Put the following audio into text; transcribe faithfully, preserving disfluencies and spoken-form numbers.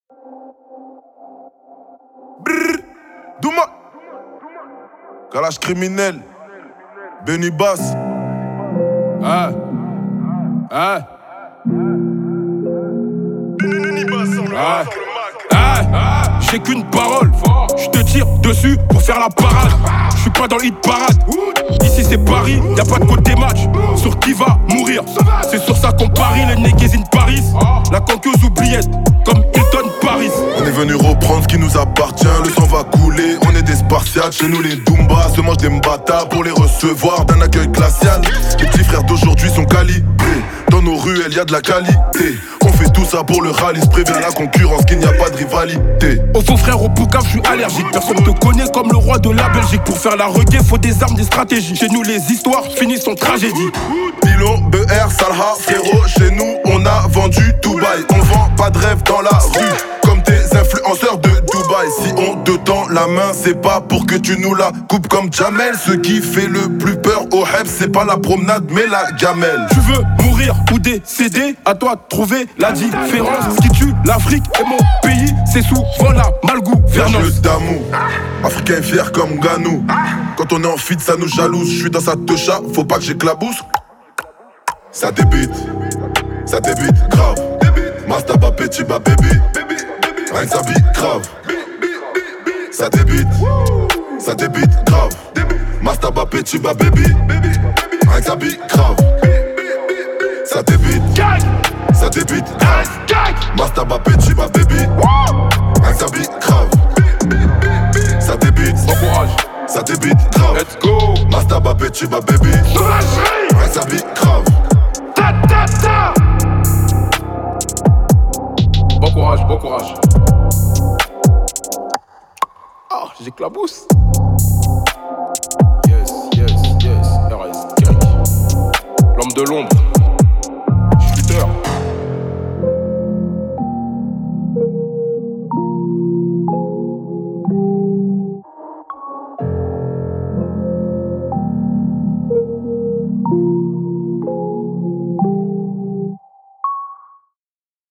Brrr, Douma. Kalash criminel. Benny Bass. Ah. Ah. Ah. Ah. J'ai qu'une parole. Je te tire dessus pour faire la parade. Je suis pas dans le hit parade. Ici c'est Paris, y'a pas de côté match. Sur qui va mourir, c'est sur ça qu'on parie. Les négés in Paris, la canqueuse oubliette comme Hilton Paris. On est venu reprendre ce qui nous appartient. Le sang va couler, on est des Spartiates. Chez nous les Doumbas se mangent des Mbata pour les recevoir d'un accueil glacial. Les petits frères d'aujourd'hui sont calibrés. Dans nos ruelles y a de la qualité. On fait tout ça pour le rallye. Se prévient la concurrence qu'il n'y a pas de rivalité. Au faux frère, au poucave, je suis allergique. Personne te connaît comme le roi de la Belgique. Pour faire la reggae, faut des armes, des stratégies. Chez nous les histoires finissent en tragédie. Nilo, B R, Salha, frérot. Chez nous on a vendu Dubaï. On vend pas de rêve dans la rue. Comme tes influenceurs de Dubaï. Si on te tend la main, c'est pas pour que tu nous la coupes comme Jamel. Ce qui fait le plus peur au Heb, c'est pas la promenade mais la gamelle. Tu veux mourir ou décéder, à toi de trouver la différence. Ce qui tue l'Afrique et mon pays, c'est souvent la malgouvernance. Le d'amour, africain fier comme Ganou. Quand on est en feat, ça nous jalouse. Je suis dans sa techa, faut pas que j'éclabousse. Ça débite, ça débite grave. Mastaba petit ba baby, rien que ça bite grave. Ça débite, ça débite grave. Mastaba petit ba baby, rien que ça bite grave. Ça débite, ça débite grave. Mastaba petit ba baby, rien que ça bite grave. Ça débite, bon courage. Ça débite grave. Let's go. Mastaba petit ba baby, rien que ça bite grave. Ta ta ta. Bon courage, bon courage. Ah, j'éclabousse. Yes, yes, yes. R S, L'homme de l'ombre.